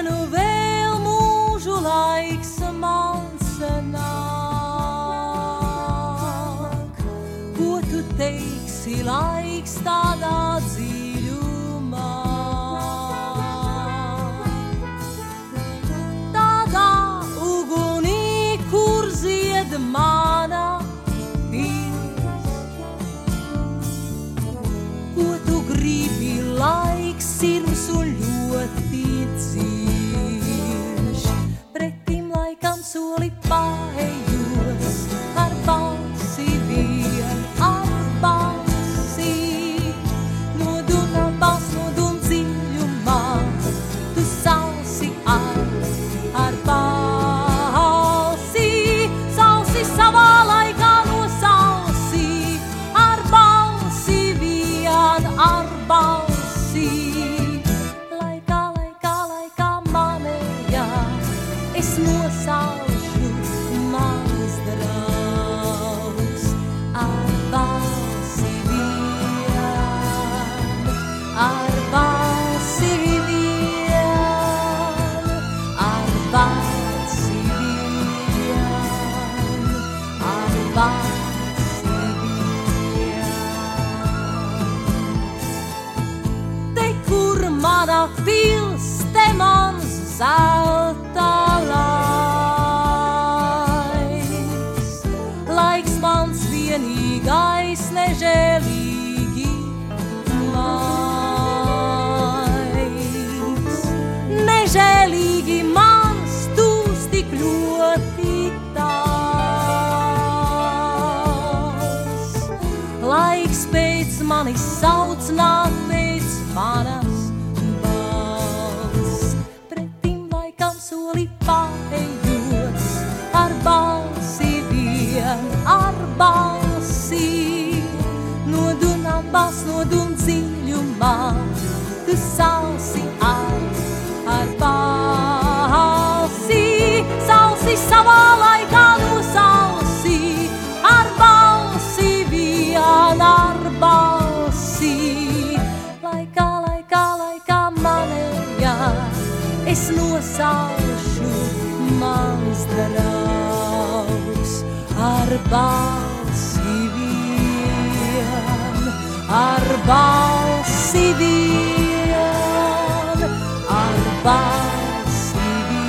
vienu vēl mūžu laiks man sanāk. Ko tu teiksi, laiks tādā dziļumā? Tādā ugunī, kur zied mana pies. Ko tu gribi, laiks sirds un ļoti dziļš. Pretim laikam soli paejos, ar balsi vien, ar balsi. Noduna balss, nodun dziļumā, tu sausi ar balsi. Sausi savā laikā nosausi, ar balsi vien, ar balsi. Es nosaušu mans draugs ar balsi vien, ar balsi vien, ar balsi vien, ar balsi vien. Te, kur mana pils, te mans zelta laiks mans vienīgais nežēlīgi laiks. Nežēlīgi mans tūs tik ļoti tāls. Laiks pēc manis sauc, nāk pēc manas balss. Pretim laikam soli paejos, ar balsi vien, ar balsi. Nodun balss, nodun dziļumā, tu sausi ar balsi. Sausi savā laikā nosausi, ar balsi vien, ar balsi. Laikā, laikā, laikā manējā, es nosaušu mans draugs ar balsi vien, ar balsi vien, ar balsi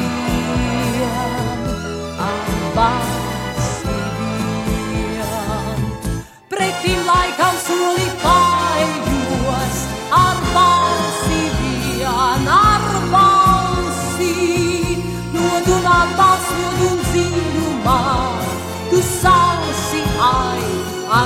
vien, ar balsi vien. Pretim laikam soli paejos, ar balsi vien, ar balsi. Nodun balss, nodun dziļumā, tu sausi ar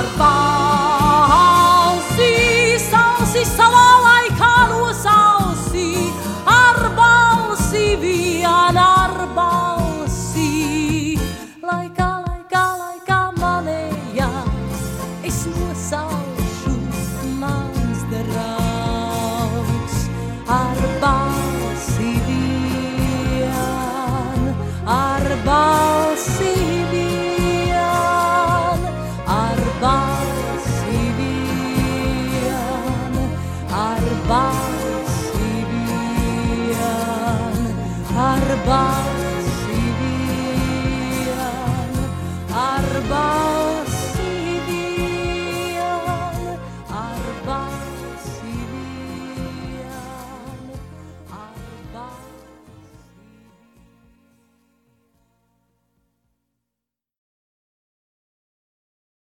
balsi. Sausi savā laikā nosausi, ar balsi vien, ar balsi. Laikā, laikā, laikā manējā, es nosaušu mans draugs ar balsi vien, ar balsi vien, ar balsi vien, ar balsi vien, ar balsi.